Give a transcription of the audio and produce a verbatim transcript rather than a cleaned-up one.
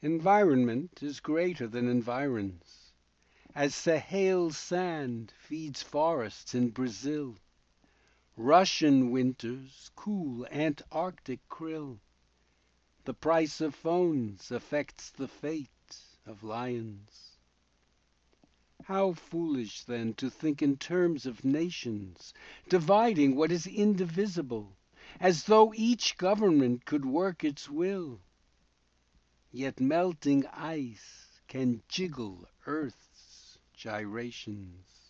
Environment is greater than environs, as Sahel's sand feeds forests in Brazil, Russian winters cool Antarctic krill. The price of phones affects the fate of lions. How foolish then to think in terms of nations, dividing what is indivisible, as though each government could work its will. Yet melting ice can jiggle earth's gyrations.